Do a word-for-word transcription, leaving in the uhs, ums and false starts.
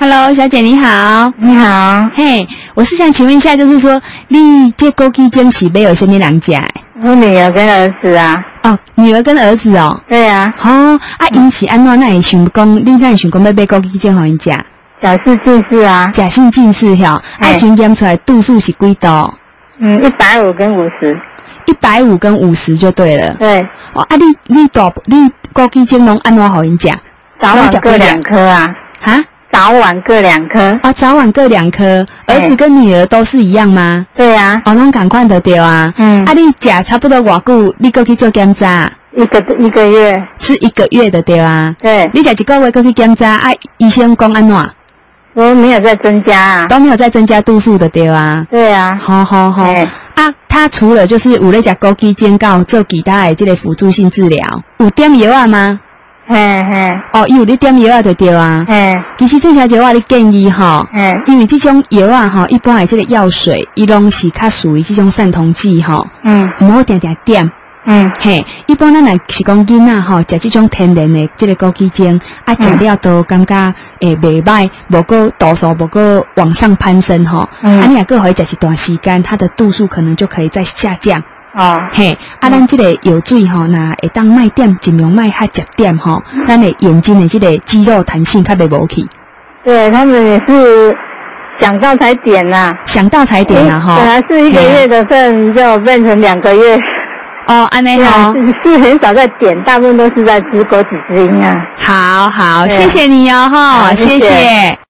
Hello， 小姐你好。 你好。 嘿，我是想请问一下，就是说，你这枸杞精是买有什么人家？ 我女儿跟儿子啊。 哦，女儿跟儿子哦。 对啊。 哦，啊，因是安怎那会想讲，你那会想讲要买枸杞精互因食？ 假性近视啊。 假性近视吼，啊，先验出来度数是几度？ 嗯，一百五跟五十。 一百五跟五十就对了。 对。 哦，啊，你你大你枸杞精拢安怎互因食？ 早晚各两颗啊。 哈？ 早晚各两颗。 啊，早晚各两颗。儿子跟女儿都是一样吗？ 对啊。 哦，拢同款就对啊。嗯。啊，你食差不多偌久，你搁去做检查？ 一个一个月。 是一个月的对啊。对。你食一个月搁去检查，啊，医生讲安怎？ 我没有再增加啊。都没有再增加度数的对啊。 对啊。 好好好。啊，他除了就是有咧食枸杞精膏做其他的这个辅助性治疗，有点药啊吗？ 嘿嘿。 哦，有你点药啊就对啊。嘿。其实郑小姐我你建议吼，嗯，因为这种药啊吼，一般的这个药水，伊拢是较属于这种散瞳剂吼，嗯，唔好定定点。嗯，嘿，一般咱来是讲囡仔吼，食这种天然的这个枸杞精，啊，食了都感觉诶袂歹，无过度数无过往上攀升吼，嗯，啊，你若个可以食一段时间，它的度数可能就可以再下降。哦，嘿，啊，咱这个药水吼，那会当卖点，尽量卖较食点吼，咱的眼睛的这个肌肉弹性较袂无去。 对他们也是想到才点呐、啊， 想到才点呐、啊、哈。 本来是一个月的份，就变成两个月。 哦，安内好， 是是很少在点，大部分都是在吃枸杞精啊。 好好，谢谢你哦，哈，谢谢。